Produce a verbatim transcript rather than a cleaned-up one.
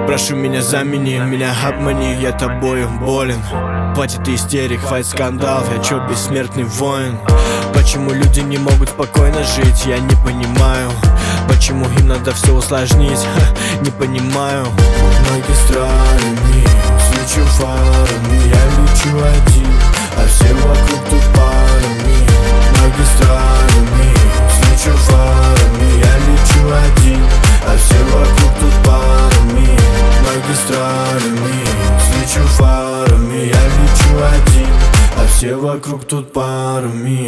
Прошу меня замени, меня обмани, я тобою болен. Хватит истерик, хватит скандал, я чё, бессмертный воин? Почему люди не могут спокойно жить, я не понимаю. Почему им надо все усложнить, ха, не понимаю. Магистральными, свечу фарами, я лечу один, а все вокруг тут парами. Магистральными, свечу фарами, я лечу один, а все вокруг тут парами. Магистральными, свечу фарами, я лечу один, а все вокруг тут парами.